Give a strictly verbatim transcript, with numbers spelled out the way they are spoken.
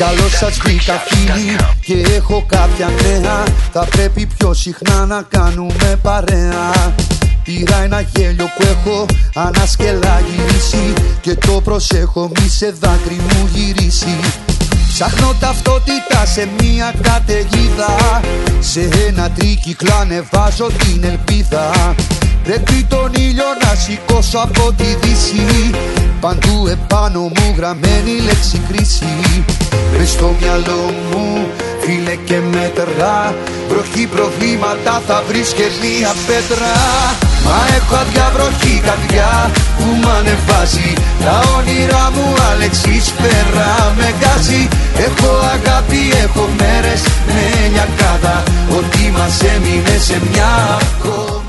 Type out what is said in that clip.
Καλώς σας βρήκα φίλοι και έχω κάποια νέα. Θα πρέπει πιο συχνά να κάνουμε παρέα. Πήρα ένα γέλιο που έχω ανασκελά γυρίσει και το προσέχω μη σε δάκρυ μου γυρίσει. Ψάχνω ταυτότητα σε μια καταιγίδα, σε ένα τρίκυκλο ανεβάζω την ελπίδα. Πρέπει τον ήλιο να σηκώσω από τη δύση, παντού επάνω μου γραμμένη λέξη κρίση. Μες στο μυαλό μου φίλε και μέτρα, βροχή προβλήματα θα βρεις και μία πέτρα. Μα έχω αδιαβροχή καρδιά που μ' ανεβάζει, τα όνειρά μου Αλέξης πέρα με γκάζει. Έχω αγάπη, έχω μέρες με λιακάδα, ό,τι μας έμεινε σε μια ακόμα.